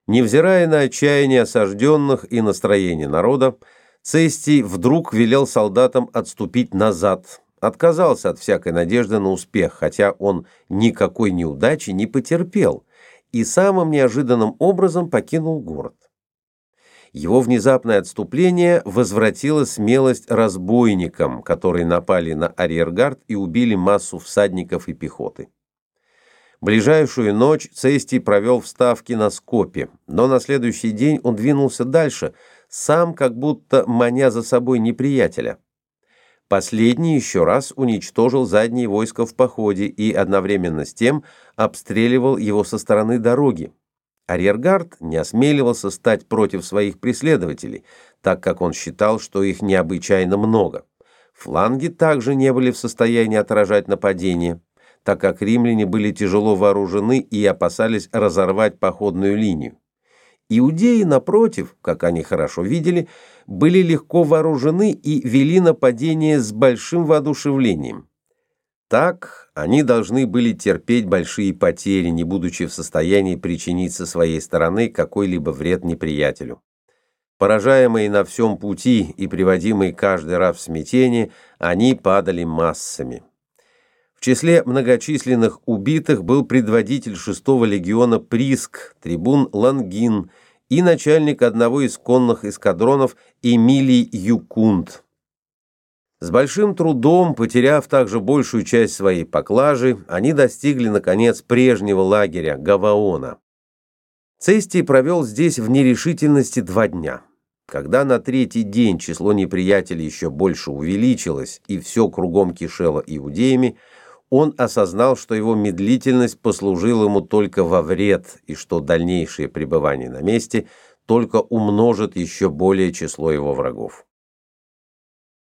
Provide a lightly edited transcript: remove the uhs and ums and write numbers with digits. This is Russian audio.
Невзирая на отчаяние осажденных и настроение народа, Цестий вдруг велел солдатам отступить назад, отказался от всякой надежды на успех, хотя он никакой неудачи не потерпел и самым неожиданным образом покинул город. Его внезапное отступление возвратило смелость разбойникам, которые напали на арьергард и убили массу всадников и пехоты. Ближайшую ночь Цестий провел в ставке на Скопе, но на следующий день он двинулся дальше, сам как будто маня за собой неприятеля. Последний еще раз уничтожил задние войска в походе и одновременно с тем обстреливал его со стороны дороги. Арьергард не осмеливался стать против своих преследователей, так как он считал, что их необычайно много. Фланги также не были в состоянии отражать нападение, так как римляне были тяжело вооружены и опасались разорвать походную линию. Иудеи, напротив, как они хорошо видели, были легко вооружены и вели нападение с большим воодушевлением. Так они должны были терпеть большие потери, не будучи в состоянии причинить со своей стороны какой-либо вред неприятелю. Поражаемые на всем пути и приводимые каждый раз в смятение, они падали массами. В числе многочисленных убитых был предводитель 6-го легиона Приск, трибун Лангин и начальник одного из конных эскадронов Эмилий Юкунд. С большим трудом, потеряв также большую часть своей поклажи, они достигли, наконец, прежнего лагеря Гаваона. Цестий провел здесь в нерешительности 2 дня. Когда на 3-й день число неприятелей еще больше увеличилось и все кругом кишело иудеями, он осознал, что его медлительность послужила ему только во вред и что дальнейшее пребывание на месте только умножит еще более число его врагов.